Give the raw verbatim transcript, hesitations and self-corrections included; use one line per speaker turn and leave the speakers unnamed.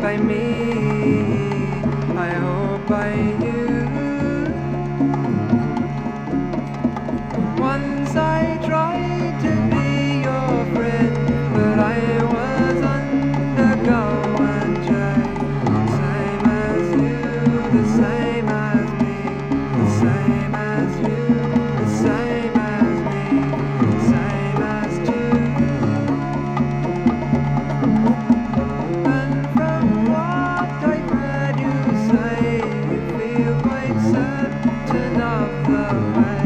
like me. I hope I knew. Once I tried to be your friend, but I was undergo and change. Same as you, the same as me, the same as you, the same as me, the same as two. And from what I've heard you say, you feel quite certain of the way